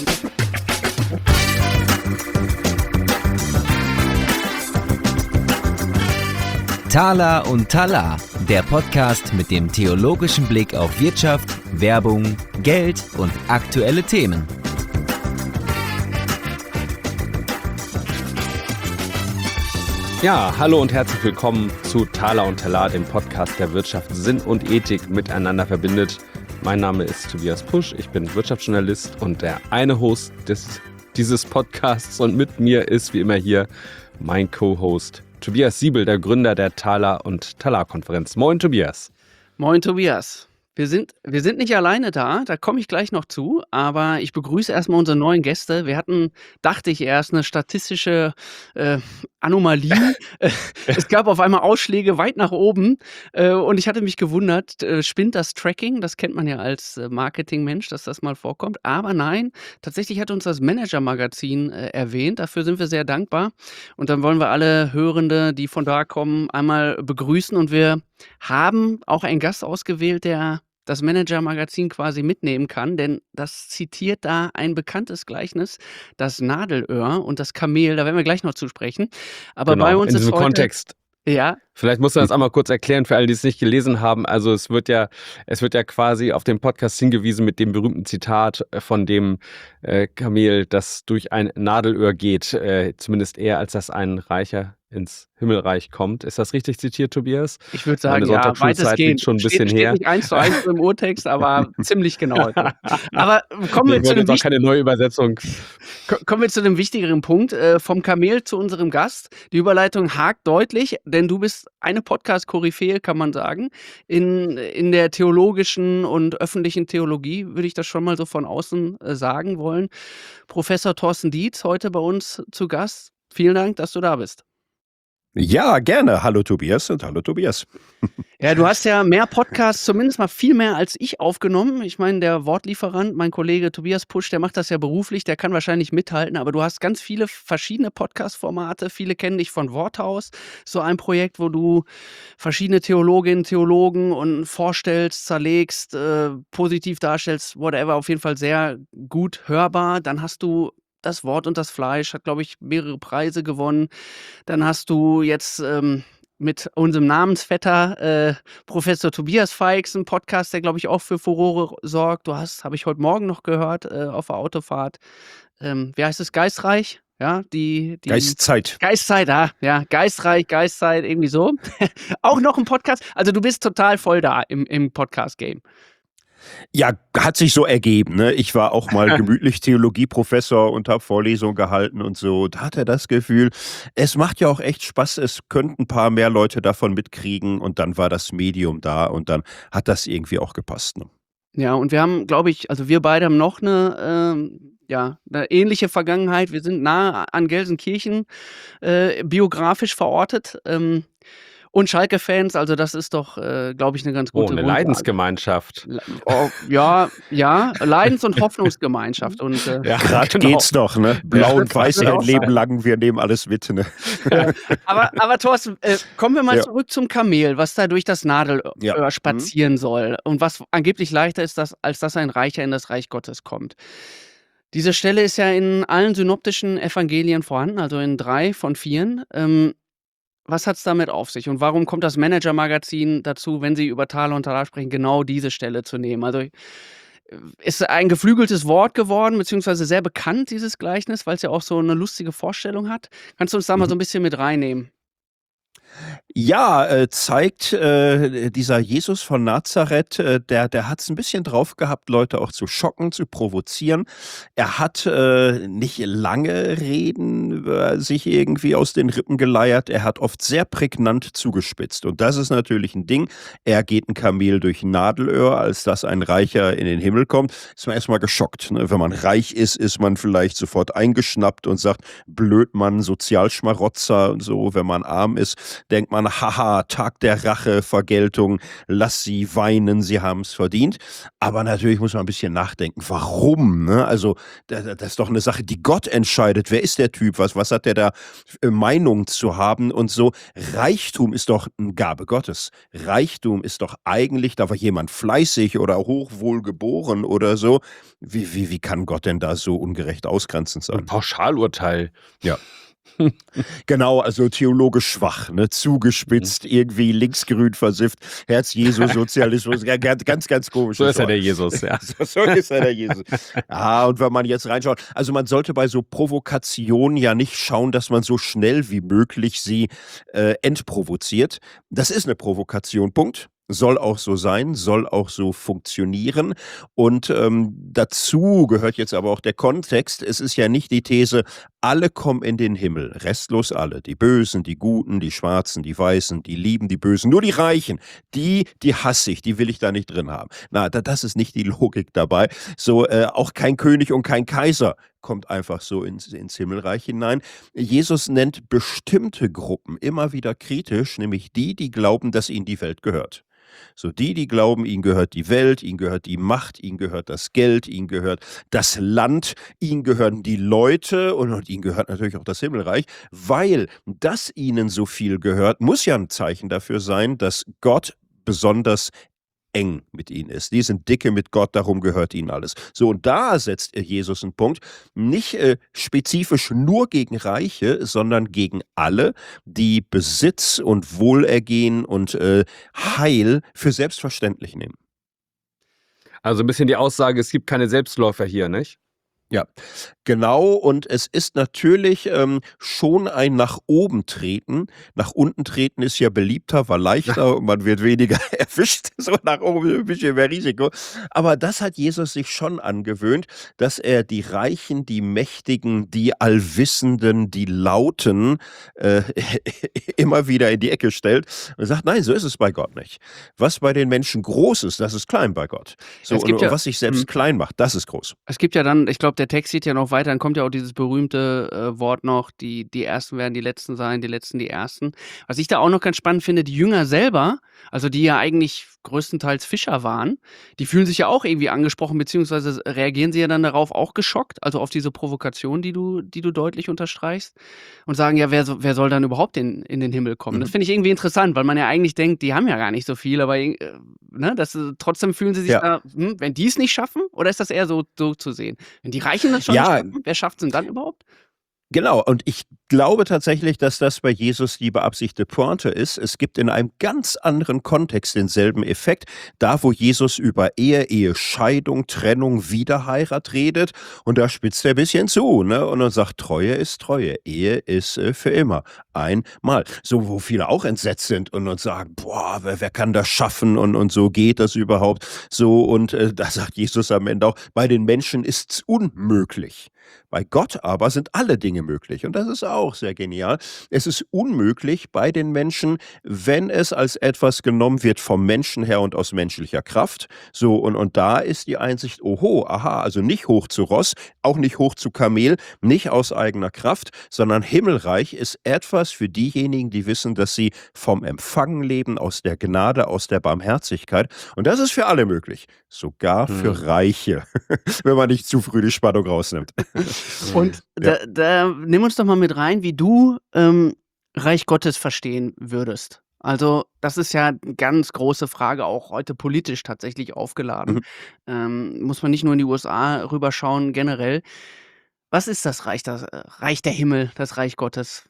Tala und Tala, der Podcast mit dem theologischen Blick auf Wirtschaft, Werbung, Geld und aktuelle Themen. Ja, hallo und herzlich willkommen zu Tala und Tala, dem Podcast, der Wirtschaft, Sinn und Ethik miteinander verbindet. Mein Name ist Tobias Pusch, ich bin Wirtschaftsjournalist und der eine Host dieses Podcasts, und mit mir ist wie immer hier mein Co-Host Tobias Siebel, der Gründer der Tala und Tala-Konferenz. Moin Tobias. Moin Tobias. Wir sind nicht alleine da komme ich gleich noch zu, aber ich begrüße erstmal unsere neuen Gäste. Wir hatten, dachte ich erst, eine statistische Anomalie. Es gab auf einmal Ausschläge weit nach oben und ich hatte mich gewundert, spinnt das Tracking? Das kennt man ja als Marketingmensch, dass das mal vorkommt. Aber nein, tatsächlich hat uns das Manager-Magazin erwähnt. Dafür sind wir sehr dankbar. Und dann wollen wir alle Hörende, die von da kommen, einmal begrüßen. Und wir haben auch einen Gast ausgewählt, der das Manager-Magazin quasi mitnehmen kann, denn das zitiert da ein bekanntes Gleichnis, das Nadelöhr und das Kamel, da werden wir gleich noch zu sprechen. Aber Genau, bei uns in ist diesem heute, Kontext. ja, Vielleicht musst du das einmal kurz erklären für alle, die es nicht gelesen haben. Also es wird ja quasi auf den Podcast hingewiesen mit dem berühmten Zitat von dem Kamel, das durch ein Nadelöhr geht, zumindest eher, als dass ein Reicher ins Himmelreich kommt. Ist das richtig zitiert, Tobias? ich würde Meine sagen, ja, Sonntagsschulzeit liegt weitestgehend. schon ein bisschen Steht her. nicht 1:1 im Urtext, aber ziemlich genau. Aber kommen Nee, wir ich zu wollte dem jetzt auch keine neue Übersetzung. Kommen wir zu dem wichtigeren Punkt, vom Kamel zu unserem Gast. Die Überleitung hakt deutlich, denn du bist eine Podcast-Koryphäe, kann man sagen. In der theologischen und öffentlichen Theologie würde ich das schon mal so von außen sagen wollen. Professor Thorsten Dietz, heute bei uns zu Gast. Vielen Dank, dass du da bist. Ja, gerne. Hallo Tobias und hallo Tobias. Ja, du hast ja mehr Podcasts, zumindest mal viel mehr als ich aufgenommen. Ich meine, der Wortlieferant, mein Kollege Tobias Pusch, der macht das ja beruflich, der kann wahrscheinlich mithalten, aber du hast ganz viele verschiedene Podcast-Formate. Viele kennen dich von Worthaus, so ein Projekt, wo du verschiedene Theologinnen, Theologen und vorstellst, zerlegst, positiv darstellst, whatever, auf jeden Fall sehr gut hörbar. Dann hast du das Wort und das Fleisch, hat, glaube ich, mehrere Preise gewonnen. Dann hast du jetzt mit unserem Namensvetter Professor Tobias Feix einen Podcast, der, glaube ich, auch für Furore sorgt. Du hast, habe ich heute Morgen noch gehört, auf der Autofahrt, wie heißt es, Geistreich? Ja, die Geistzeit. Geistzeit, ja, Geistreich, Geistzeit, irgendwie so. Auch noch ein Podcast. Also du bist total voll da im Podcast-Game. Ja, hat sich so ergeben. Ne? Ich war auch mal gemütlich Theologieprofessor und habe Vorlesungen gehalten und so. Da hat er das Gefühl, es macht ja auch echt Spaß, es könnten ein paar mehr Leute davon mitkriegen, und dann war das Medium da und dann hat das irgendwie auch gepasst. Ne? Ja, und wir haben, glaube ich, also wir beide haben noch eine ähnliche Vergangenheit. Wir sind nahe an Gelsenkirchen biografisch verortet. Und Schalke-Fans, also das ist doch, glaube ich, eine ganz Oh, gute eine Grundlage. Leidensgemeinschaft. Ja, Leidens- und Hoffnungsgemeinschaft. Und Ja, Gerade genau. geht's doch, ne? Blau und weiß Würde ein auch Leben sagen. lang, wir nehmen alles mit, ne? aber Thorsten, kommen wir mal Ja. zurück zum Kamel, was da durch das Nadelöhr Ja. spazieren soll und was angeblich leichter ist, als dass ein Reicher in das Reich Gottes kommt. Diese Stelle ist ja in allen synoptischen Evangelien vorhanden, also in 3 von 4. Was hat es damit auf sich und warum kommt das Manager-Magazin dazu, wenn sie über Thaler und Thaler sprechen, genau diese Stelle zu nehmen? Also ist ein geflügeltes Wort geworden, beziehungsweise sehr bekannt, dieses Gleichnis, weil es ja auch so eine lustige Vorstellung hat. Kannst du uns da mal so ein bisschen mit reinnehmen? Ja, zeigt dieser Jesus von Nazareth, der hat es ein bisschen drauf gehabt, Leute auch zu schocken, zu provozieren. Er hat nicht lange Reden sich irgendwie aus den Rippen geleiert. Er hat oft sehr prägnant zugespitzt. Und das ist natürlich ein Ding. Er geht ein Kamel durch ein Nadelöhr, als dass ein Reicher in den Himmel kommt. Ist man erstmal geschockt. Ne? Wenn man reich ist man vielleicht sofort eingeschnappt und sagt, Blödmann, Sozialschmarotzer und so. Wenn man arm ist, denkt man, man, haha, Tag der Rache, Vergeltung, lass sie weinen, sie haben es verdient. Aber natürlich muss man ein bisschen nachdenken, warum? Ne? Also das ist doch eine Sache, die Gott entscheidet. Wer ist der Typ? Was hat der da für Meinung zu haben? Und so, Reichtum ist doch eine Gabe Gottes. Reichtum ist doch eigentlich, da war jemand fleißig oder hochwohl geboren oder so. Wie kann Gott denn da so ungerecht ausgrenzend Ein sein? Pauschalurteil. Ja. Genau, also theologisch schwach, ne? Mhm. Zugespitzt, irgendwie linksgrün versifft, Herz Jesu, Sozialismus, ganz komisch. So ist er der Jesus, ja. So ist er der Jesus. Ja, und wenn man jetzt reinschaut, also man sollte bei so Provokationen ja nicht schauen, dass man so schnell wie möglich sie entprovoziert. Das ist eine Provokation, Punkt. Soll auch so sein, soll auch so funktionieren. Und dazu gehört jetzt aber auch der Kontext. Es ist ja nicht die These, alle kommen in den Himmel, restlos alle. Die Bösen, die Guten, die Schwarzen, die Weißen, die Lieben, die Bösen. Nur die Reichen, die hasse ich, die will ich da nicht drin haben. Na, das ist nicht die Logik dabei. So, auch kein König und kein Kaiser kommt einfach so ins Himmelreich hinein. Jesus nennt bestimmte Gruppen immer wieder kritisch, nämlich die glauben, dass ihnen die Welt gehört. So die glauben, ihnen gehört die Welt, ihnen gehört die Macht, ihnen gehört das Geld, ihnen gehört das Land, ihnen gehören die Leute und ihnen gehört natürlich auch das Himmelreich, weil das ihnen so viel gehört, muss ja ein Zeichen dafür sein, dass Gott besonders eng mit ihnen ist. Die sind dicke mit Gott, darum gehört ihnen alles. So, und da setzt Jesus einen Punkt, nicht spezifisch nur gegen Reiche, sondern gegen alle, die Besitz und Wohlergehen und Heil für selbstverständlich nehmen. Also ein bisschen die Aussage, es gibt keine Selbstläufer hier, nicht? Ja, genau. Und es ist natürlich schon ein nach oben treten. Nach unten treten ist ja beliebter, war leichter und man wird weniger erwischt. So nach oben ein bisschen mehr Risiko. Aber das hat Jesus sich schon angewöhnt, dass er die Reichen, die Mächtigen, die Allwissenden, die Lauten immer wieder in die Ecke stellt und sagt, nein, so ist es bei Gott nicht. Was bei den Menschen groß ist, das ist klein bei Gott. So, Es gibt und ja, was sich selbst klein macht, das ist groß. es gibt ja dann, ich glaube, der Text geht ja noch weiter, dann kommt ja auch dieses berühmte Wort noch, die Ersten werden die Letzten sein, die Letzten die Ersten. Was ich da auch noch ganz spannend finde, die Jünger selber, also die ja eigentlich größtenteils Fischer waren, die fühlen sich ja auch irgendwie angesprochen, beziehungsweise reagieren sie ja dann darauf auch geschockt, also auf diese Provokation, die du deutlich unterstreichst, und sagen, ja, wer soll dann überhaupt in den Himmel kommen? Das finde ich irgendwie interessant, weil man ja eigentlich denkt, die haben ja gar nicht so viel, aber ne, trotzdem fühlen sie sich Ja. wenn die es nicht schaffen, oder ist das eher so zu sehen? Wenn die Reichen das schon nicht Ja, schaffen, wer schafft es denn dann überhaupt? genau, und ich glaube tatsächlich, dass das bei Jesus die beabsichtigte Pointe ist. Es gibt in einem ganz anderen Kontext denselben Effekt, da wo Jesus über Ehescheidung, Trennung, Wiederheirat redet, und da spitzt er ein bisschen zu, ne? Und dann sagt, Treue ist Treue, Ehe ist für immer, einmal. So, wo viele auch entsetzt sind und sagen, boah, wer kann das schaffen und so geht das überhaupt? So, und da sagt Jesus am Ende auch, bei den Menschen ist es unmöglich. Bei Gott aber sind alle Dinge möglich. Und das ist auch sehr genial. Es ist unmöglich bei den Menschen, wenn es als etwas genommen wird vom Menschen her und aus menschlicher Kraft. So, und da ist die Einsicht, oho, aha, also nicht hoch zu Ross, auch nicht hoch zu Kamel, nicht aus eigener Kraft, sondern Himmelreich ist etwas für diejenigen, die wissen, dass sie vom Empfangen leben, aus der Gnade, aus der Barmherzigkeit. Und das ist für alle möglich. Sogar für Reiche, wenn man nicht zu früh die Spannung rausnimmt. Und Ja. da nimm uns doch mal mit rein, wie du Reich Gottes verstehen würdest. Also das ist ja eine ganz große Frage, auch heute politisch tatsächlich aufgeladen. Muss man nicht nur in die USA rüberschauen, generell. Was ist das Reich der Himmel, das Reich Gottes?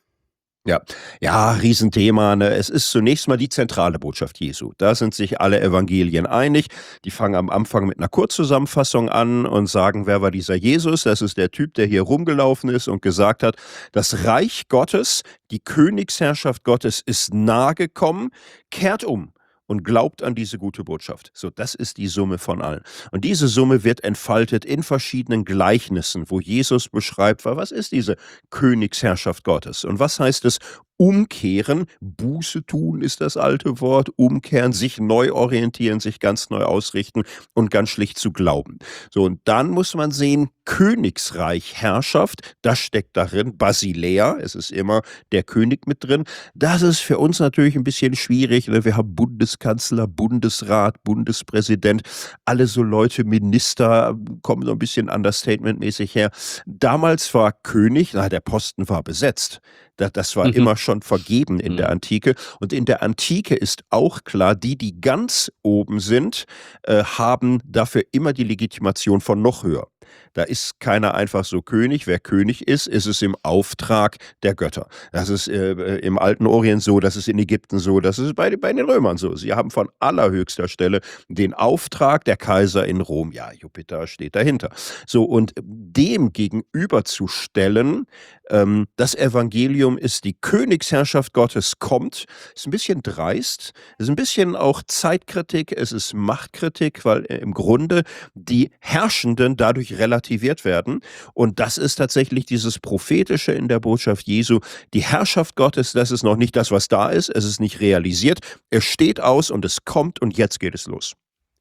Ja, Riesenthema. Ne? Es ist zunächst mal die zentrale Botschaft Jesu. Da sind sich alle Evangelien einig. Die fangen am Anfang mit einer Kurzzusammenfassung an und sagen, wer war dieser Jesus? Das ist der Typ, der hier rumgelaufen ist und gesagt hat, das Reich Gottes, die Königsherrschaft Gottes ist nahe gekommen, kehrt um und glaubt an diese gute Botschaft. So, das ist die Summe von allen. Und diese Summe wird entfaltet in verschiedenen Gleichnissen, wo Jesus beschreibt, was ist diese Königsherrschaft Gottes? Und was heißt es, umkehren. Buße tun ist das alte Wort. Umkehren, sich neu orientieren, sich ganz neu ausrichten und ganz schlicht zu glauben. So, und dann muss man sehen, Königsreich, Herrschaft, das steckt darin. Basilea, es ist immer der König mit drin. Das ist für uns natürlich ein bisschen schwierig. Ne? Wir haben Bundeskanzler, Bundesrat, Bundespräsident, alle so Leute, Minister, kommen so ein bisschen understatement-mäßig her. Damals war König, der Posten war besetzt. Das war immer schon vergeben in der Antike. Und in der Antike ist auch klar, die ganz oben sind, haben dafür immer die Legitimation von noch höher. Da ist keiner einfach so König. Wer König ist es im Auftrag der Götter. Das ist im alten Orient so, das ist in Ägypten so, das ist bei den Römern so. Sie haben von allerhöchster Stelle den Auftrag, der Kaiser in Rom, ja, Jupiter steht dahinter. So, und dem gegenüberzustellen, das Evangelium ist die Königsherrschaft Gottes kommt, ist ein bisschen dreist, ist ein bisschen auch Zeitkritik, es ist Machtkritik, weil im Grunde die Herrschenden dadurch relativiert werden. Und das ist tatsächlich dieses Prophetische in der Botschaft Jesu. Die Herrschaft Gottes, das ist noch nicht das, was da ist, es ist nicht realisiert, es steht aus und es kommt und jetzt geht es los.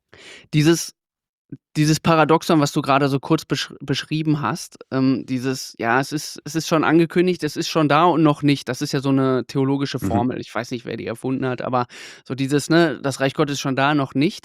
Dieses Paradoxon, was du gerade so kurz beschrieben hast, es ist schon angekündigt, es ist schon da und noch nicht. Das ist ja so eine theologische Formel. Ich weiß nicht, wer die erfunden hat, aber so dieses, ne, das Reich Gottes ist schon da, noch nicht.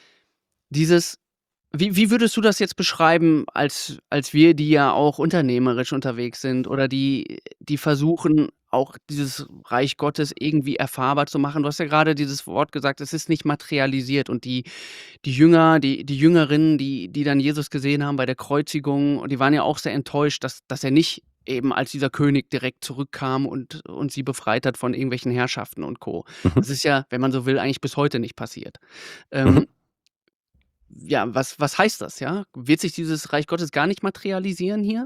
Wie würdest du das jetzt beschreiben, als wir, die ja auch unternehmerisch unterwegs sind oder die versuchen, auch dieses Reich Gottes irgendwie erfahrbar zu machen? Du hast ja gerade dieses Wort gesagt, es ist nicht materialisiert und die Jünger, die Jüngerinnen, die dann Jesus gesehen haben bei der Kreuzigung, und die waren ja auch sehr enttäuscht, dass er nicht eben als dieser König direkt zurückkam und sie befreit hat von irgendwelchen Herrschaften und Co. Das ist ja, wenn man so will, eigentlich bis heute nicht passiert. Ja, was heißt das, ja? Wird sich dieses Reich Gottes gar nicht materialisieren hier?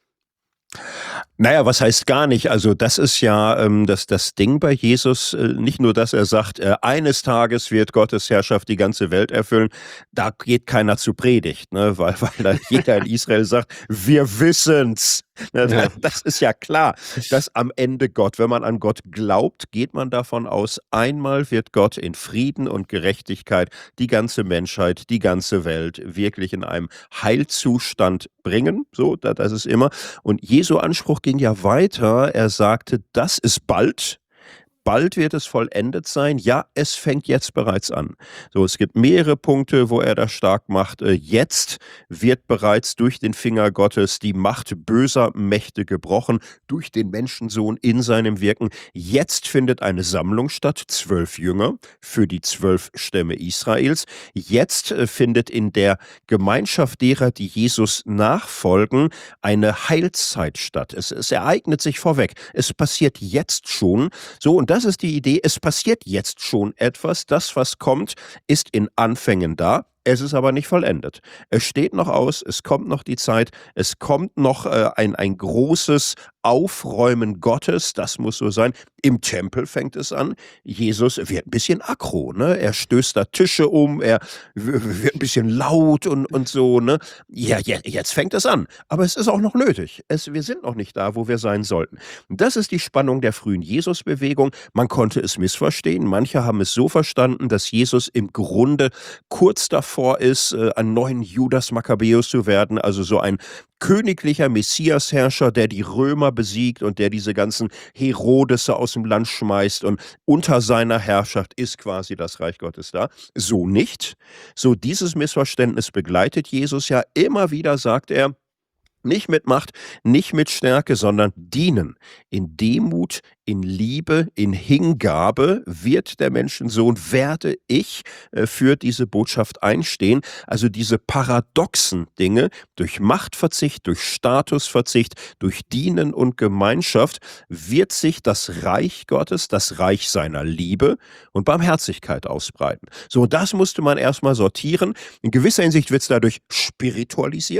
Naja, was heißt gar nicht? Also das ist ja das Ding bei Jesus, nicht nur, dass er sagt, eines Tages wird Gottes Herrschaft die ganze Welt erfüllen, da geht keiner zu Predigt, ne? weil da jeder in Israel sagt, wir wissen's. Ja. Das ist ja klar, dass am Ende Gott, wenn man an Gott glaubt, geht man davon aus, einmal wird Gott in Frieden und Gerechtigkeit die ganze Menschheit, die ganze Welt wirklich in einem Heilzustand bringen. So, das ist immer. Und Jesu Anspruch ging ja weiter. Er sagte, das ist bald. Bald wird es vollendet sein. Ja, es fängt jetzt bereits an. So, es gibt mehrere Punkte, wo er das stark macht. Jetzt wird bereits durch den Finger Gottes die Macht böser Mächte gebrochen, durch den Menschensohn in seinem Wirken. Jetzt findet eine Sammlung statt, 12 Jünger für die 12 Stämme Israels. Jetzt findet in der Gemeinschaft derer, die Jesus nachfolgen, eine Heilszeit statt. Es ereignet sich vorweg. Es passiert jetzt schon. So, und das ist die Idee, es passiert jetzt schon etwas, das, was kommt, ist in Anfängen da, es ist aber nicht vollendet. Es steht noch aus, es kommt noch die Zeit, es kommt noch ein großes Aufräumen Gottes, das muss so sein. Im Tempel fängt es an. Jesus wird ein bisschen aggro, ne? Er stößt da Tische um, er wird ein bisschen laut und so, ne? Ja, jetzt fängt es an. Aber es ist auch noch nötig. Wir sind noch nicht da, wo wir sein sollten. Und das ist die Spannung der frühen Jesus-Bewegung. Man konnte es missverstehen. Manche haben es so verstanden, dass Jesus im Grunde kurz davor ist, einen neuen Judas Makkabäus zu werden, also so ein königlicher Messiasherrscher, der die Römer besiegt und der diese ganzen Herodesse aus dem Land schmeißt, und unter seiner Herrschaft ist quasi das Reich Gottes da. So nicht. So dieses Missverständnis begleitet Jesus ja immer wieder, sagt er, nicht mit Macht, nicht mit Stärke, sondern dienen. In Demut, in Liebe, in Hingabe wird der Menschensohn, werde ich für diese Botschaft einstehen. Also diese paradoxen Dinge, durch Machtverzicht, durch Statusverzicht, durch Dienen und Gemeinschaft wird sich das Reich Gottes, das Reich seiner Liebe und Barmherzigkeit ausbreiten. So, das musste man erstmal sortieren. In gewisser Hinsicht wird es dadurch spiritualisiert.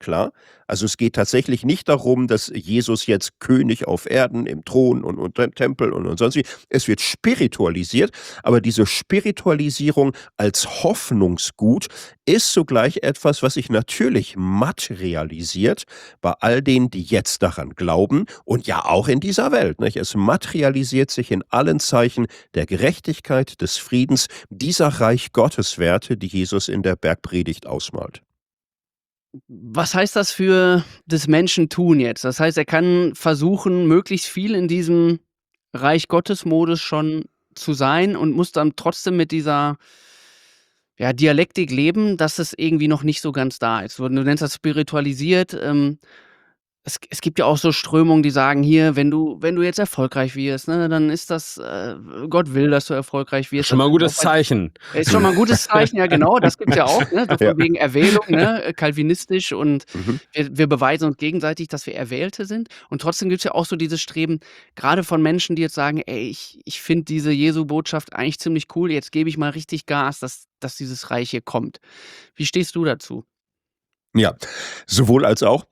klar. Also es geht tatsächlich nicht darum, dass Jesus jetzt König auf Erden im Thron und Tempel und sonst wie. Es wird spiritualisiert, aber diese Spiritualisierung als Hoffnungsgut ist zugleich etwas, was sich natürlich materialisiert bei all denen, die jetzt daran glauben und ja auch in dieser Welt. Nicht? Es materialisiert sich in allen Zeichen der Gerechtigkeit, des Friedens, dieser Reich Gotteswerte, die Jesus in der Bergpredigt ausmalt. Was heißt das für des Menschen tun jetzt? Das heißt, er kann versuchen, möglichst viel in diesem Reich Gottes-Modus schon zu sein und muss dann trotzdem mit dieser Dialektik leben, dass es irgendwie noch nicht so ganz da ist. Du nennst das spiritualisiert. Es gibt ja auch so Strömungen, die sagen, hier, wenn du jetzt erfolgreich wirst, ne, dann ist das, Gott will, dass du erfolgreich wirst. Schon mal ein gutes Zeichen. Ist schon mal ein gutes Zeichen, ja genau, das gibt's ja auch, ne, so Ja. von wegen Erwählung, ne, kalvinistisch und Mhm. wir beweisen uns gegenseitig, dass wir Erwählte sind. Und trotzdem gibt's ja auch so dieses Streben, gerade von Menschen, die jetzt sagen: „Ey, ich finde diese Jesu-Botschaft eigentlich ziemlich cool, jetzt gebe ich mal richtig Gas, dass dieses Reich hier kommt." Wie stehst du dazu? Ja, sowohl als auch.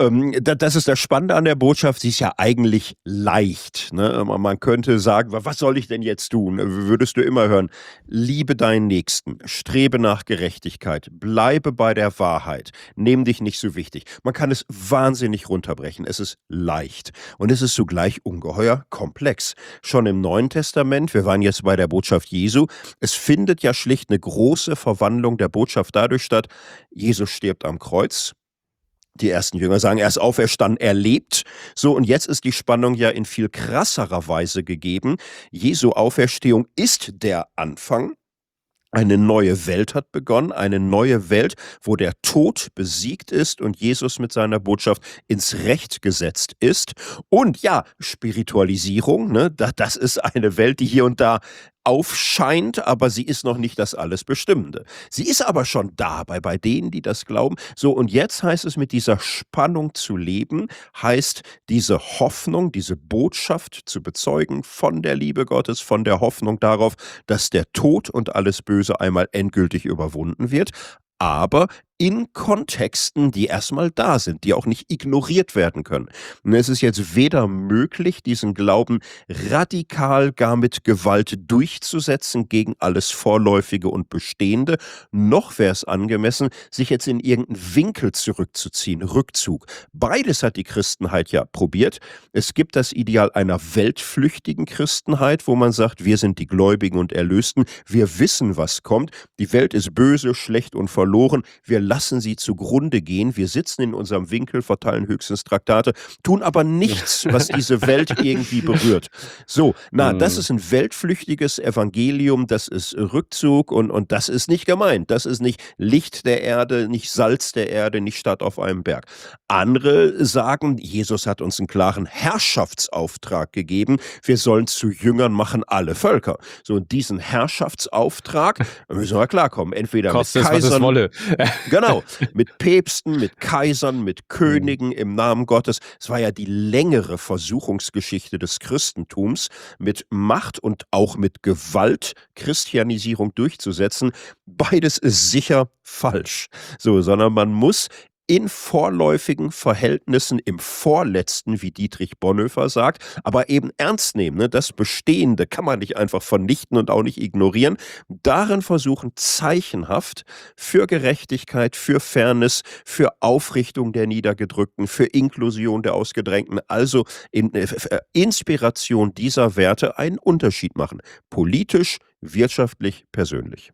Das ist das Spannende an der Botschaft, sie ist ja eigentlich leicht. Ne? Man könnte sagen, was soll ich denn jetzt tun? Würdest du immer hören, liebe deinen Nächsten, strebe nach Gerechtigkeit, bleibe bei der Wahrheit, nimm dich nicht so wichtig. Man kann es wahnsinnig runterbrechen, es ist leicht und es ist zugleich ungeheuer komplex. Schon im Neuen Testament, wir waren jetzt bei der Botschaft Jesu, es findet ja schlicht eine große Verwandlung der Botschaft dadurch statt, Jesus stirbt am Kreuz. Die ersten Jünger sagen, er ist auferstanden, er lebt. So, und jetzt ist die Spannung ja in viel krasserer Weise gegeben. Jesu Auferstehung ist der Anfang. Eine neue Welt hat begonnen, eine neue Welt, wo der Tod besiegt ist und Jesus mit seiner Botschaft ins Recht gesetzt ist. Und ja, Spiritualisierung, ne, das ist eine Welt, die hier und da aufscheint, aber sie ist noch nicht das alles Bestimmende. Sie ist aber schon da bei denen, die das glauben. So, und jetzt heißt es, mit dieser Spannung zu leben, heißt diese Hoffnung, diese Botschaft zu bezeugen von der Liebe Gottes, von der Hoffnung darauf, dass der Tod und alles Böse einmal endgültig überwunden wird, aber in Kontexten, die erstmal da sind, die auch nicht ignoriert werden können. Und es ist jetzt weder möglich, diesen Glauben radikal, gar mit Gewalt durchzusetzen gegen alles Vorläufige und Bestehende, noch wäre es angemessen, sich jetzt in irgendeinen Winkel zurückzuziehen, Rückzug. Beides hat die Christenheit ja probiert. Es gibt das Ideal einer weltflüchtigen Christenheit, wo man sagt, wir sind die Gläubigen und Erlösten, wir wissen, was kommt, die Welt ist böse, schlecht und verloren, wir lassen sie zugrunde gehen, wir sitzen in unserem Winkel, verteilen höchstens Traktate, tun aber nichts, was diese Welt irgendwie berührt. So, das ist ein weltflüchtiges Evangelium, das ist Rückzug und das ist nicht gemeint. Das ist nicht Licht der Erde, nicht Salz der Erde, nicht Stadt auf einem Berg. Andere sagen, Jesus hat uns einen klaren Herrschaftsauftrag gegeben, wir sollen zu Jüngern machen alle Völker. So, und diesen Herrschaftsauftrag müssen wir klarkommen, entweder Kostet mit es, was es Kaisern, wolle. genau, mit Päpsten, mit Kaisern, mit Königen im Namen Gottes. Es war ja die längere Versuchungsgeschichte des Christentums, mit Macht und auch mit Gewalt Christianisierung durchzusetzen. Beides ist sicher falsch. So, sondern man muss in vorläufigen Verhältnissen, im Vorletzten, wie Dietrich Bonhoeffer sagt, aber eben ernst nehmen. Ne? Das Bestehende kann man nicht einfach vernichten und auch nicht ignorieren. Darin versuchen, zeichenhaft für Gerechtigkeit, für Fairness, für Aufrichtung der Niedergedrückten, für Inklusion der Ausgedrängten, also in Inspiration dieser Werte einen Unterschied machen. Politisch, wirtschaftlich, persönlich.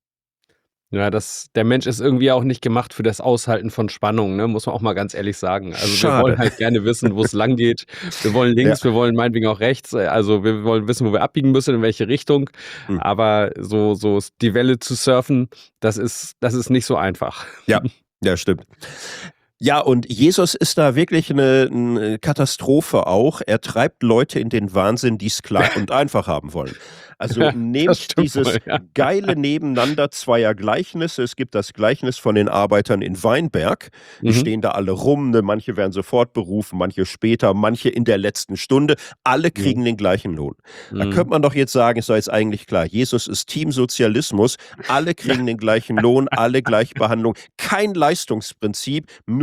Ja, der Mensch ist irgendwie auch nicht gemacht für das Aushalten von Spannung, ne? Muss man auch mal ganz ehrlich sagen. Also wir wollen halt gerne wissen, wo es lang geht. Wir wollen links, wir wollen meinetwegen auch rechts. Also wir wollen wissen, wo wir abbiegen müssen, in welche Richtung. Aber so die Welle zu surfen, das ist nicht so einfach. Ja, stimmt. Ja, und Jesus ist da wirklich eine Katastrophe auch. Er treibt Leute in den Wahnsinn, die es klar und einfach haben wollen. Also nehmt dieses geile Nebeneinander zweier Gleichnisse. Es gibt das Gleichnis von den Arbeitern in Weinberg. Die stehen da alle rum. Ne? Manche werden sofort berufen, manche später, manche in der letzten Stunde. Alle kriegen den gleichen Lohn. Da könnte man doch jetzt sagen, ist doch jetzt eigentlich klar, Jesus ist Teamsozialismus. Alle kriegen den gleichen Lohn, alle Gleichbehandlung. Kein Leistungsprinzip, nur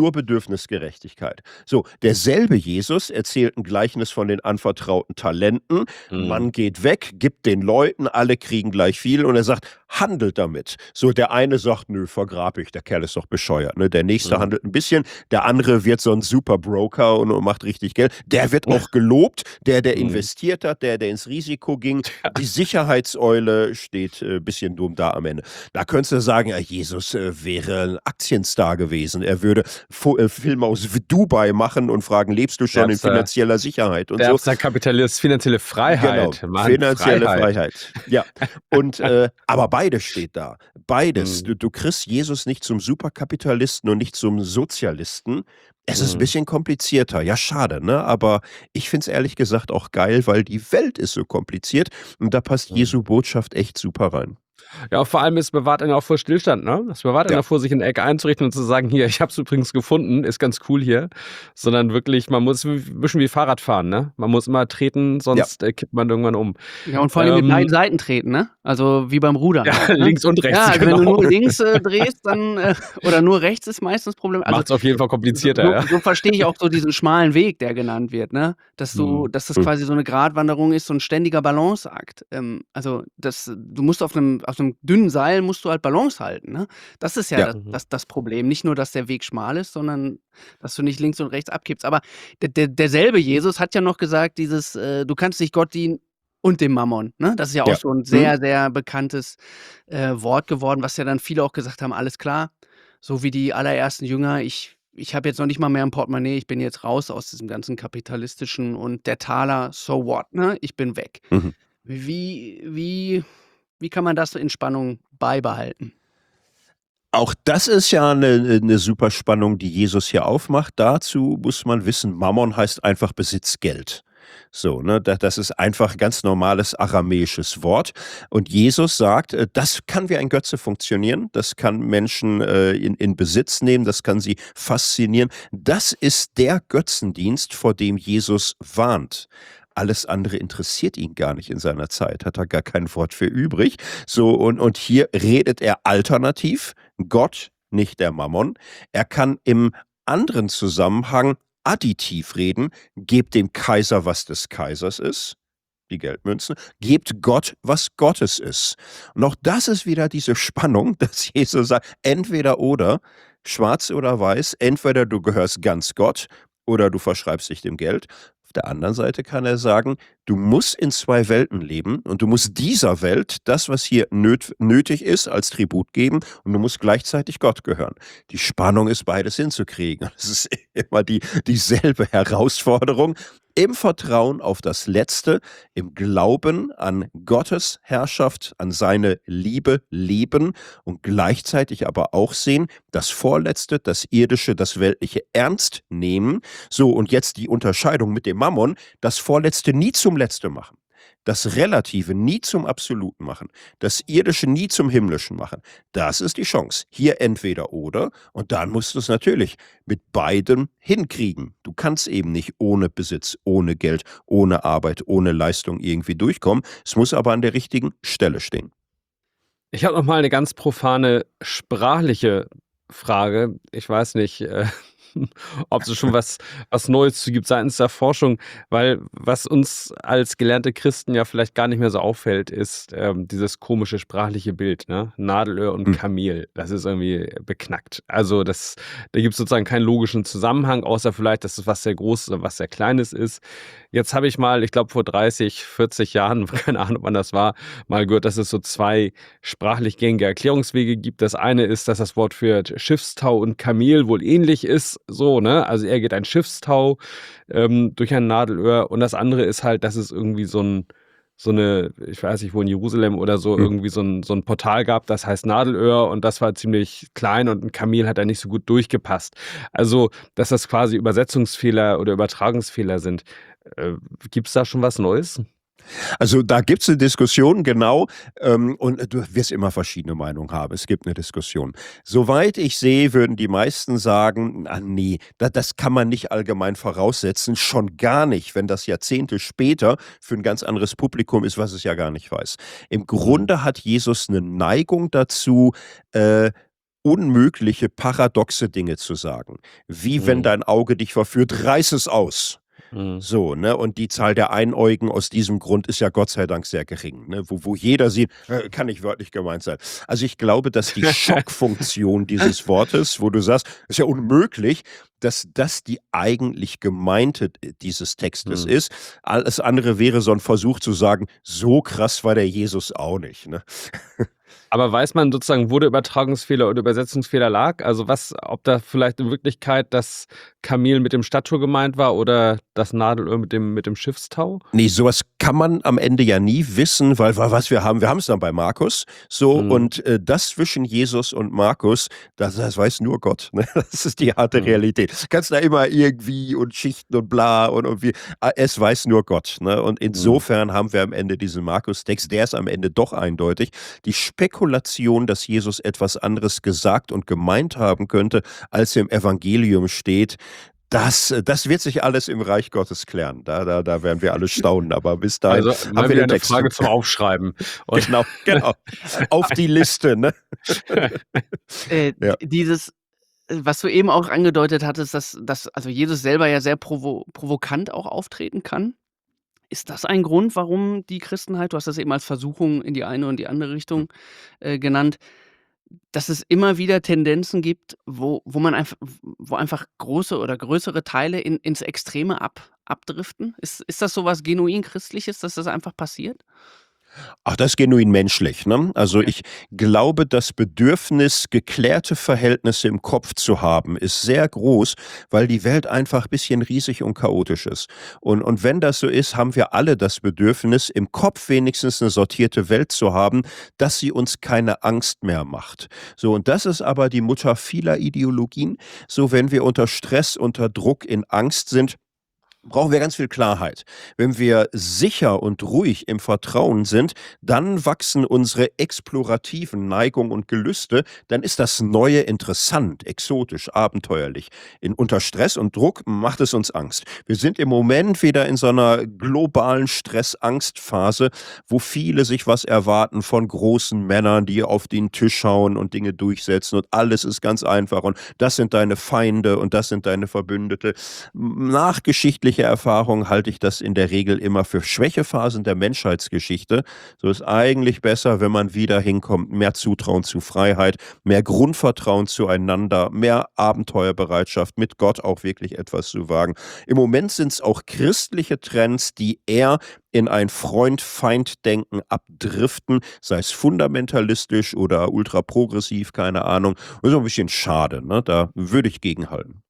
nur Bedürfnisgerechtigkeit. So, derselbe Jesus erzählt ein Gleichnis von den anvertrauten Talenten. Man geht weg, gibt den Leuten, alle kriegen gleich viel und er sagt, handelt damit. So, der eine sagt, nö, vergrab ich, der Kerl ist doch bescheuert. Ne? Der nächste handelt ein bisschen, der andere wird so ein super Broker und macht richtig Geld. Der wird auch gelobt, der investiert hat, der ins Risiko ging. Die Sicherheitseule steht ein bisschen dumm da am Ende. Da könntest du sagen, ja, Jesus wäre ein Aktienstar gewesen. Er würde Filme aus Dubai machen und fragen, lebst du schon in finanzieller Sicherheit? Und der so. Kapitalist, finanzielle Freiheit. Genau, finanzielle Freiheit. Ja, und aber beides steht da. Beides. Du kriegst Jesus nicht zum Superkapitalisten und nicht zum Sozialisten. Es ist ein bisschen komplizierter. Ja, schade, ne? Aber ich finde es ehrlich gesagt auch geil, weil die Welt ist so kompliziert und da passt Jesu Botschaft echt super rein. Ja, vor allem, es bewahrt einen auch vor Stillstand, ne? Es bewahrt einen davor, sich in der Ecke einzurichten und zu sagen, hier, ich hab's übrigens gefunden, ist ganz cool hier. Sondern wirklich, man muss ein bisschen wie Fahrrad fahren, ne? Man muss immer treten, sonst kippt man irgendwann um. Ja, und vor allem mit beiden Seiten treten, ne? Also wie beim Rudern. Ja, ne? links und rechts. Ja, also wenn du nur links drehst, dann oder nur rechts ist meistens das Problem. Also, macht's auf jeden Fall komplizierter, so verstehe ich auch so diesen schmalen Weg, der genannt wird, ne? Dass das quasi so eine Gratwanderung ist, so ein ständiger Balanceakt. Also du musst auf einem dünnen Seil musst du halt Balance halten, ne? Das ist ja das Problem. Nicht nur, dass der Weg schmal ist, sondern dass du nicht links und rechts abkippst. Aber derselbe Jesus hat ja noch gesagt, du kannst nicht Gott dienen und dem Mammon, ne? Das ist ja auch so ein sehr, sehr bekanntes Wort geworden, was ja dann viele auch gesagt haben, alles klar, so wie die allerersten Jünger, ich habe jetzt noch nicht mal mehr ein Portemonnaie, ich bin jetzt raus aus diesem ganzen kapitalistischen und der Taler, so what, ne? Ich bin weg. Wie kann man das in Spannung beibehalten? Auch das ist ja eine super Spannung, die Jesus hier aufmacht. Dazu muss man wissen, Mammon heißt einfach Besitz, Geld. So, ne, das ist einfach ganz normales aramäisches Wort. Und Jesus sagt, das kann wie ein Götze funktionieren, das kann Menschen in Besitz nehmen, das kann sie faszinieren. Das ist der Götzendienst, vor dem Jesus warnt. Alles andere interessiert ihn gar nicht in seiner Zeit, hat er gar kein Wort für übrig. So, und hier redet er alternativ, Gott, nicht der Mammon. Er kann im anderen Zusammenhang additiv reden, gebt dem Kaiser, was des Kaisers ist, die Geldmünzen, gebt Gott, was Gottes ist. Und auch das ist wieder diese Spannung, dass Jesus sagt, entweder oder, schwarz oder weiß, entweder du gehörst ganz Gott oder du verschreibst dich dem Geld. Auf der anderen Seite kann er sagen, du musst in zwei Welten leben und du musst dieser Welt das, was hier nötig ist, als Tribut geben und du musst gleichzeitig Gott gehören. Die Spannung ist, beides hinzukriegen. Das ist immer dieselbe Herausforderung. Im Vertrauen auf das Letzte, im Glauben an Gottes Herrschaft, an seine Liebe leben und gleichzeitig aber auch sehen, das Vorletzte, das Irdische, das Weltliche ernst nehmen. So, und jetzt die Unterscheidung mit dem Mammon, das Vorletzte nie zum Letzte machen. Das Relative nie zum Absoluten machen, das Irdische nie zum Himmlischen machen. Das ist die Chance. Hier entweder oder und dann musst du es natürlich mit beidem hinkriegen. Du kannst eben nicht ohne Besitz, ohne Geld, ohne Arbeit, ohne Leistung irgendwie durchkommen. Es muss aber an der richtigen Stelle stehen. Ich habe noch mal eine ganz profane sprachliche Frage. Ich weiß nicht, ob es schon was Neues zu gibt seitens der Forschung, weil was uns als gelernte Christen ja vielleicht gar nicht mehr so auffällt, ist dieses komische sprachliche Bild, ne? Nadelöhr und Kamel, das ist irgendwie beknackt. Also da gibt es sozusagen keinen logischen Zusammenhang, außer vielleicht, dass es was sehr Großes oder was sehr Kleines ist. Jetzt habe ich mal, ich glaube vor 30, 40 Jahren, keine Ahnung wann das war, mal gehört, dass es so zwei sprachlich gängige Erklärungswege gibt. Das eine ist, dass das Wort für Schiffstau und Kamel wohl ähnlich ist, so, ne? Also er geht ein Schiffstau durch ein Nadelöhr und das andere ist halt, dass es irgendwie so eine, ich weiß nicht, wo in Jerusalem oder so, irgendwie so ein Portal gab, das heißt Nadelöhr und das war ziemlich klein und ein Kamel hat da nicht so gut durchgepasst. Also, dass das quasi Übersetzungsfehler oder Übertragungsfehler sind. Gibt es da schon was Neues? Also da gibt es eine Diskussion, genau, und du wirst immer verschiedene Meinungen haben. Es gibt eine Diskussion. Soweit ich sehe, würden die meisten sagen, nee, das kann man nicht allgemein voraussetzen, schon gar nicht, wenn das Jahrzehnte später für ein ganz anderes Publikum ist, was es ja gar nicht weiß. Im Grunde hat Jesus eine Neigung dazu, unmögliche, paradoxe Dinge zu sagen. Wie wenn Mhm. dein Auge dich verführt, reiß es aus. Mhm. So, ne? Und die Zahl der Einäugen aus diesem Grund ist ja Gott sei Dank sehr gering, ne? Wo jeder sieht, kann nicht wörtlich gemeint sein. Also ich glaube, dass die Schockfunktion dieses Wortes, wo du sagst, ist ja unmöglich, dass das die eigentlich gemeinte dieses Textes Mhm. ist. Alles andere wäre so ein Versuch zu sagen, so krass war der Jesus auch nicht, ne? Aber weiß man sozusagen, wo der Übertragungsfehler oder Übersetzungsfehler lag? Also ob da vielleicht in Wirklichkeit das Kamel mit dem Stadttor gemeint war oder das Nadelöhr mit dem Schiffstau? Nee, sowas kann man am Ende ja nie wissen, weil was wir haben es dann bei Markus, so, Mhm. und das zwischen Jesus und Markus, das weiß nur Gott, ne? Das ist die harte Mhm. Realität. Kannst da immer irgendwie und Schichten und bla und wie, es weiß nur Gott, ne? Und insofern haben wir am Ende diesen Markus-Text, der ist am Ende doch eindeutig. Die Spekulation, dass Jesus etwas anderes gesagt und gemeint haben könnte, als im Evangelium steht, das wird sich alles im Reich Gottes klären. Da werden wir alle staunen, aber bis dahin Also haben mal wir wieder den eine Text. Frage zum Aufschreiben. Und Genau. Auf die Liste, ne? Ja. Dieses, was du eben auch angedeutet hattest, dass also Jesus selber ja sehr provokant auch auftreten kann. Ist das ein Grund, warum die Christenheit, du hast das eben als Versuchung in die eine und die andere Richtung genannt, dass es immer wieder Tendenzen gibt, wo einfach große oder größere Teile ins Extreme abdriften? Ist das so was genuin Christliches, dass das einfach passiert? Ach, das ist genuin menschlich, ne? Also Okay. ich glaube, das Bedürfnis, geklärte Verhältnisse im Kopf zu haben, ist sehr groß, weil die Welt einfach ein bisschen riesig und chaotisch ist. Und wenn das so ist, haben wir alle das Bedürfnis, im Kopf wenigstens eine sortierte Welt zu haben, dass sie uns keine Angst mehr macht. So, und das ist aber die Mutter vieler Ideologien. So, wenn wir unter Stress, unter Druck, in Angst sind, brauchen wir ganz viel Klarheit. Wenn wir sicher und ruhig im Vertrauen sind, dann wachsen unsere explorativen Neigungen und Gelüste, dann ist das Neue interessant, exotisch, abenteuerlich. Unter Stress und Druck macht es uns Angst. Wir sind im Moment wieder in so einer globalen Stress-Angst-Phase, wo viele sich was erwarten von großen Männern, die auf den Tisch schauen und Dinge durchsetzen und alles ist ganz einfach und das sind deine Feinde und das sind deine Verbündete. Nach geschichtlicher Erfahrung halte ich das in der Regel immer für Schwächephasen der Menschheitsgeschichte. So ist eigentlich besser, wenn man wieder hinkommt, mehr Zutrauen zu Freiheit, mehr Grundvertrauen zueinander, mehr Abenteuerbereitschaft, mit Gott auch wirklich etwas zu wagen. Im Moment sind es auch christliche Trends, die eher in ein Freund-Feind-Denken abdriften, sei es fundamentalistisch oder ultraprogressiv, keine Ahnung. Das ist ein bisschen schade, ne? Da würde ich gegenhalten.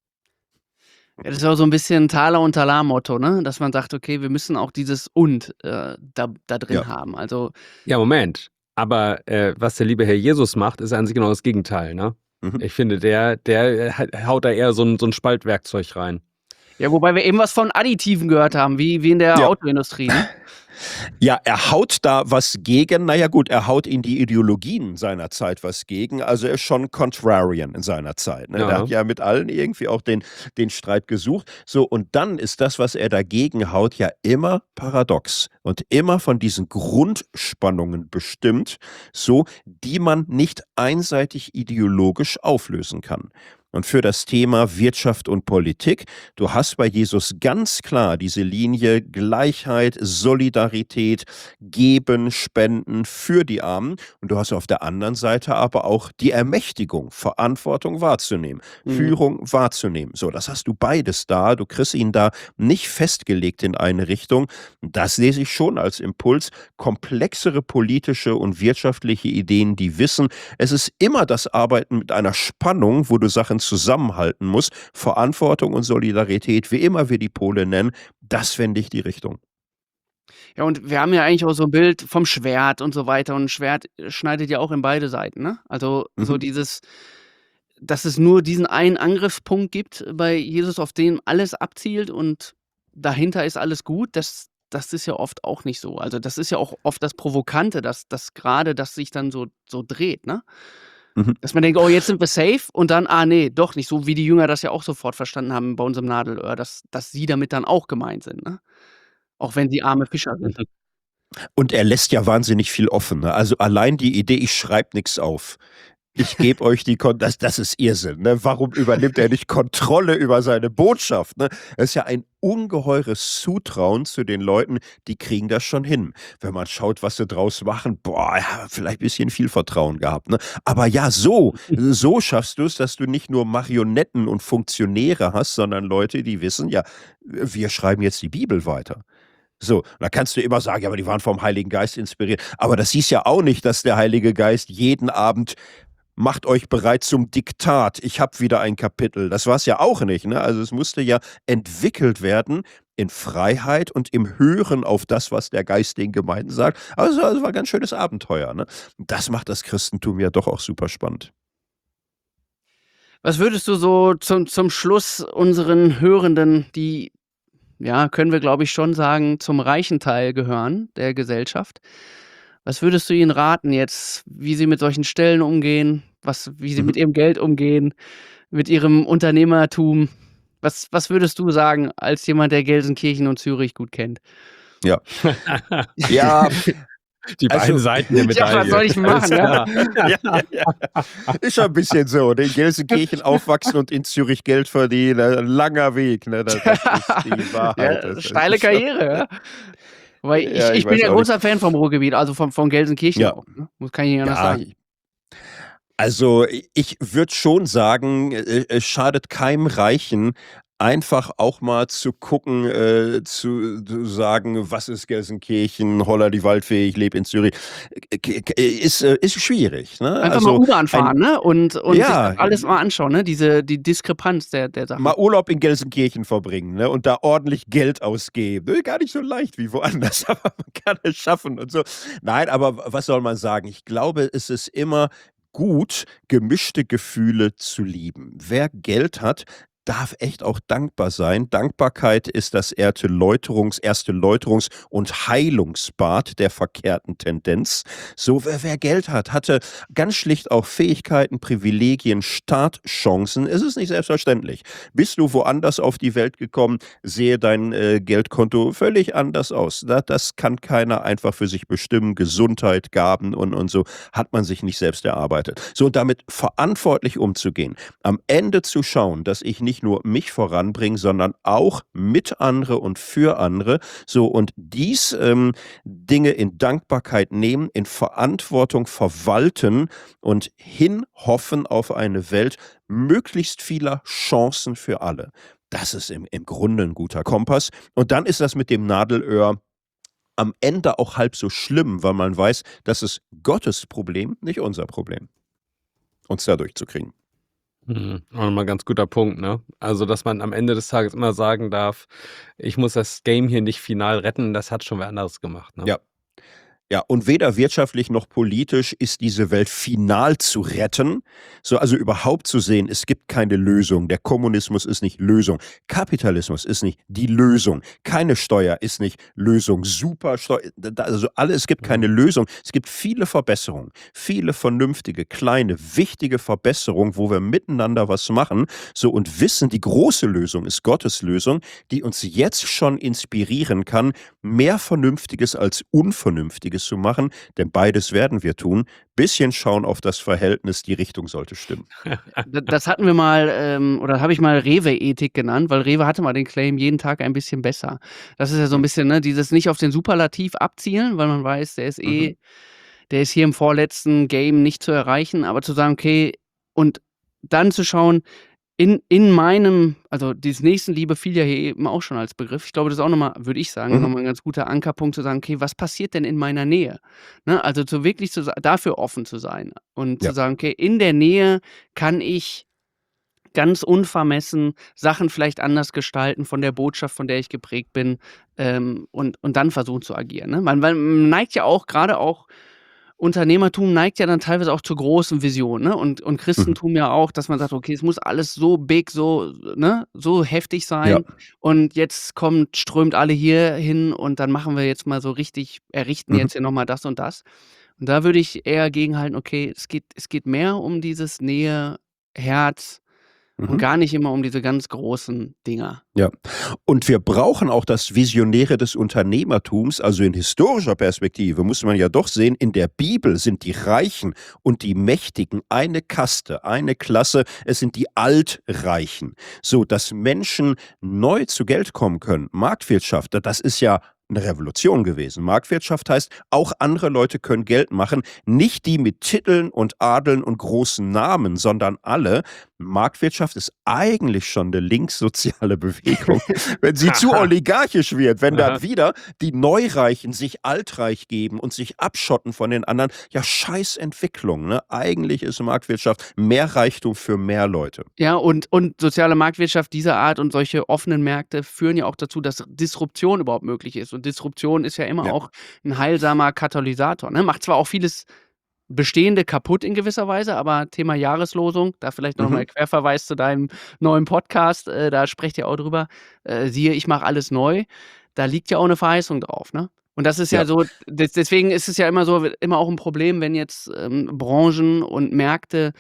Ja, das ist auch so ein bisschen Thaler und Talar-Motto, ne? Dass man sagt: „Okay, wir müssen auch dieses „und“, da drin Ja. haben.“ Also, Ja, Moment. Aber was der liebe Herr Jesus macht, ist an sich genau das Gegenteil, ne? Mhm. Ich finde, der haut da eher so ein Spaltwerkzeug rein. ja, wobei wir eben was von Additiven gehört haben, wie in der Ja. Autoindustrie, ne? Ja, er haut da was gegen. Na ja gut, er haut in die Ideologien seiner Zeit was gegen. Also er ist schon Contrarian in seiner Zeit, ne? Der Ja. hat ja mit allen irgendwie auch den Streit gesucht. So, und dann ist das, was er dagegen haut, ja immer paradox und immer von diesen Grundspannungen bestimmt, so, die man nicht einseitig ideologisch auflösen kann. Und für das Thema Wirtschaft und Politik, du hast bei Jesus ganz klar diese Linie Gleichheit, Solidarität, Geben, Spenden für die Armen. Und du hast auf der anderen Seite aber auch die Ermächtigung, Verantwortung wahrzunehmen, Mhm. Führung wahrzunehmen. So, das hast du beides da. Du kriegst ihn da nicht festgelegt in eine Richtung. Das lese ich schon als Impuls. Komplexere politische und wirtschaftliche Ideen, die wissen, es ist immer das Arbeiten mit einer Spannung, wo du Sachen zusammenhalten musst. Verantwortung und Solidarität, wie immer wir die Pole nennen, das fände ich die Richtung. Ja, und wir haben ja eigentlich auch so 'n Bild vom Schwert und so weiter und 'n Schwert schneidet ja auch in beide Seiten, ne? Also, so Mhm. dieses dass es nur diesen einen Angriffspunkt gibt bei Jesus, auf den alles abzielt und dahinter ist alles gut, das ist ja oft auch nicht so. Also, das ist ja auch oft das Provokante, dass grade das sich dann so dreht, ne? Mhm. Dass man denkt: „Oh, jetzt sind wir safe“ und dann: „Ah ne, doch nicht“, so wie die Jünger das ja auch sofort verstanden haben bei unserem Nadelöhr, dass sie damit dann auch gemeint sind, ne? Auch wenn sie arme Fischer sind. Und er lässt ja wahnsinnig viel offen, ne? Also allein die Idee, ich schreibe nichts auf. ich gebe euch das ist Irrsinn. Ne? Warum übernimmt er nicht Kontrolle über seine Botschaft? Ne? Das ist ja ein ungeheures Zutrauen zu den Leuten, die kriegen das schon hin. Wenn man schaut, was sie draus machen, boah, ja, vielleicht ein bisschen viel Vertrauen gehabt. Ne? Aber ja, so schaffst du es, dass du nicht nur Marionetten und Funktionäre hast, sondern Leute, die wissen, ja, wir schreiben jetzt die Bibel weiter. So, da kannst du immer sagen, ja, aber die waren vom Heiligen Geist inspiriert. Aber das hieß ja auch nicht, dass der Heilige Geist jeden Abend macht euch bereit zum Diktat. Ich habe wieder ein Kapitel. Das war es ja auch nicht. Ne? Also es musste ja entwickelt werden in Freiheit und im Hören auf das, was der Geist den Gemeinden sagt. Also es war ein ganz schönes Abenteuer. Ne? Das macht das Christentum ja doch auch super spannend. Was würdest du so zum Schluss unseren Hörenden, die, ja, können wir glaube ich schon sagen, zum reichen Teil gehören der Gesellschaft, was würdest du ihnen raten jetzt, wie sie mit solchen Stellen umgehen, wie sie mit ihrem Geld umgehen, mit ihrem Unternehmertum? Was würdest du sagen als jemand, der Gelsenkirchen und Zürich gut kennt? Ja. Ja, Die beiden Also- Seiten der Ja, Medaille. was soll ich machen, ja? ja. Ist schon ein bisschen so. Ne? In Gelsenkirchen aufwachsen und in Zürich Geld verdienen. Ein langer Weg. Ne? Das ist die Wahrheit. Ja, Das steile ist schon- Karriere, ja. Weil Ja, ich ich bin weiß ja auch großer Fan vom Ruhrgebiet, also von Gelsenkirchen Ja. auch. Ne? Kann ich nicht anders Ja, sagen. also ich würde schon sagen, es schadet keinem Reichen, einfach auch mal zu gucken, zu sagen, was ist Gelsenkirchen, holla die Waldfee, ich lebe in Zürich, ist schwierig. Ne? Einfach mal U-Bahn fahren, ne? Und sich Ja. das alles mal anschauen, ne? Die Diskrepanz der Sachen. Mal Urlaub in Gelsenkirchen verbringen, ne? Und da ordentlich Geld ausgeben. Ne? Gar nicht so leicht wie woanders, aber man kann es schaffen und so. Nein, aber was soll man sagen? Ich glaube, es ist immer gut, gemischte Gefühle zu lieben. Wer Geld hat, darf echt auch dankbar sein. Dankbarkeit ist das erste Läuterungs- und Heilungsbad der verkehrten Tendenz. So, wer Geld hat, hatte ganz schlicht auch Fähigkeiten, Privilegien, Startchancen. Es ist nicht selbstverständlich. Bist du woanders auf die Welt gekommen, sehe dein Geldkonto völlig anders aus. Das kann keiner einfach für sich bestimmen. Gesundheit, Gaben und so hat man sich nicht selbst erarbeitet. So, und damit verantwortlich umzugehen, am Ende zu schauen, dass ich nicht nur mich voranbringe, sondern auch mit andere und für andere. So, und dies Dinge in Dankbarkeit nehmen, in Verantwortung verwalten und hinhoffen auf eine Welt möglichst vieler Chancen für alle. Das ist im Grunde ein guter Kompass. Und dann ist das mit dem Nadelöhr am Ende auch halb so schlimm, weil man weiß, das ist Gottes Problem, nicht unser Problem, uns da durchzukriegen. Auch nochmal ein ganz guter Punkt, ne? Also, dass man am Ende des Tages immer sagen darf, ich muss das Game hier nicht final retten, das hat schon wer anderes gemacht, ne? Ja. Ja, und weder wirtschaftlich noch politisch ist diese Welt final zu retten. So, also überhaupt zu sehen, es gibt keine Lösung. Der Kommunismus ist nicht Lösung. Kapitalismus ist nicht die Lösung. Keine Steuer ist nicht Lösung. Supersteuer, es gibt keine Lösung. Es gibt viele Verbesserungen, viele vernünftige, kleine, wichtige Verbesserungen, wo wir miteinander was machen. So, und wissen, die große Lösung ist Gottes Lösung, die uns jetzt schon inspirieren kann, mehr Vernünftiges als Unvernünftiges zu machen, denn beides werden wir tun. Bisschen schauen auf das Verhältnis, die Richtung sollte stimmen. Das hatten wir mal, oder habe ich mal Rewe-Ethik genannt, weil Rewe hatte mal den Claim, jeden Tag ein bisschen besser. Das ist ja so ein bisschen, ne, dieses nicht auf den Superlativ abzielen, weil man weiß, der ist der ist hier im vorletzten Game nicht zu erreichen, aber zu sagen, okay, und dann zu schauen, in meinem, also dieses Nächstenliebe fiel ja hier eben auch schon als Begriff. Ich glaube, das ist auch nochmal, würde ich sagen, nochmal ein ganz guter Ankerpunkt zu sagen, okay, was passiert denn in meiner Nähe? Ne? Also wirklich dafür offen zu sein und Ja. zu sagen, okay, in der Nähe kann ich ganz unvermessen Sachen vielleicht anders gestalten von der Botschaft, von der ich geprägt bin, und dann versuchen zu agieren. Ne? Man neigt ja auch, gerade auch Unternehmertum neigt ja dann teilweise auch zur großen Vision, ne? Und Christentum ja auch, dass man sagt, okay, es muss alles so big, so, ne, so heftig sein. Ja. Und jetzt strömt alle hier hin und dann machen wir jetzt mal so richtig, errichten jetzt hier nochmal das und das. Und da würde ich eher gegenhalten, okay, es geht mehr um dieses Nähe, Herz und gar nicht immer um diese ganz großen Dinger. Ja, und wir brauchen auch das Visionäre des Unternehmertums, also in historischer Perspektive muss man ja doch sehen, in der Bibel sind die Reichen und die Mächtigen eine Kaste, eine Klasse, es sind die Altreichen. So, dass Menschen neu zu Geld kommen können, Marktwirtschaft, das ist ja eine Revolution gewesen. Marktwirtschaft heißt, auch andere Leute können Geld machen, nicht die mit Titeln und Adeln und großen Namen, sondern alle. Marktwirtschaft ist eigentlich schon eine linkssoziale Bewegung, wenn sie zu oligarchisch wird, wenn dann wieder die Neureichen sich altreich geben und sich abschotten von den anderen. Ja, scheiß Entwicklung, ne? Eigentlich ist Marktwirtschaft mehr Reichtum für mehr Leute. Ja, und soziale Marktwirtschaft dieser Art und solche offenen Märkte führen ja auch dazu, dass Disruption überhaupt möglich ist. Und Disruption ist ja immer auch ein heilsamer Katalysator. Ne? Macht zwar auch vieles Bestehende kaputt in gewisser Weise, aber Thema Jahreslosung, da vielleicht nochmal Querverweis zu deinem neuen Podcast, da sprecht ihr auch drüber, siehe, ich mache alles neu, da liegt ja auch eine Verheißung drauf, ne? Und das ist ja so, deswegen ist es ja immer auch ein Problem, wenn jetzt Branchen und Märkte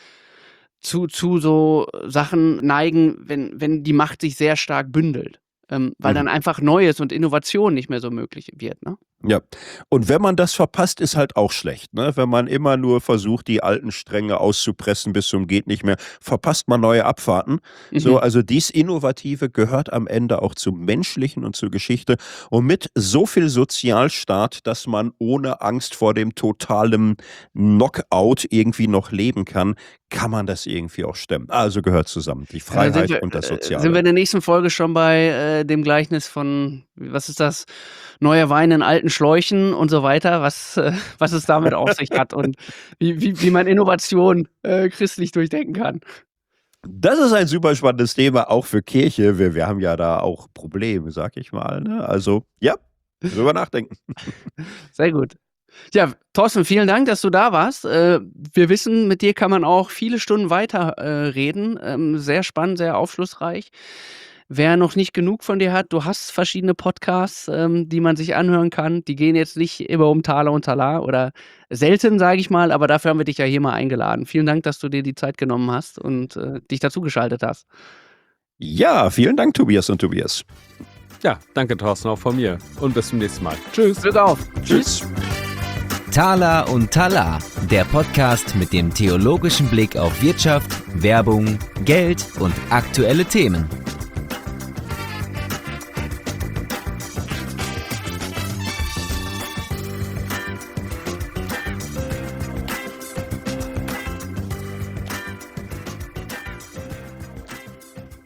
zu so Sachen neigen, wenn die Macht sich sehr stark bündelt. Weil dann einfach Neues und Innovation nicht mehr so möglich wird, ne? Ja, und wenn man das verpasst, ist halt auch schlecht, ne? Wenn man immer nur versucht, die alten Stränge auszupressen bis zum geht nicht mehr, verpasst man neue Abfahrten. So, also dies Innovative gehört am Ende auch zum Menschlichen und zur Geschichte und mit so viel Sozialstaat, dass man ohne Angst vor dem totalen Knockout irgendwie noch leben kann man das irgendwie auch stemmen. Also gehört zusammen, die Freiheit und das Soziale. Sind wir in der nächsten Folge schon bei dem Gleichnis von, was ist das, neuer Wein in alten Schläuchen und so weiter, was es damit auf sich hat und wie man Innovation christlich durchdenken kann. Das ist ein super spannendes Thema, auch für Kirche. Wir haben ja da auch Probleme, sag ich mal. Ne? Also, ja, drüber nachdenken. Sehr gut. Ja, Thorsten, vielen Dank, dass du da warst. Wir wissen, mit dir kann man auch viele Stunden weiter reden. Sehr spannend, sehr aufschlussreich. Wer noch nicht genug von dir hat, du hast verschiedene Podcasts, die man sich anhören kann. Die gehen jetzt nicht immer um Thaler und Talar oder selten, sage ich mal, aber dafür haben wir dich ja hier mal eingeladen. Vielen Dank, dass du dir die Zeit genommen hast und dich dazugeschaltet hast. Ja, vielen Dank, Tobias und Tobias. Ja, danke Thorsten, auch von mir. Und bis zum nächsten Mal. Tschüss. Glück auf. Tschüss. Thaler und Talar, der Podcast mit dem theologischen Blick auf Wirtschaft, Werbung, Geld und aktuelle Themen.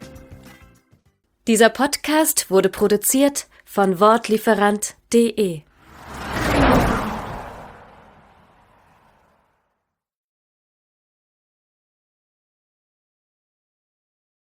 Dieser Podcast wurde produziert von Wortlieferant.de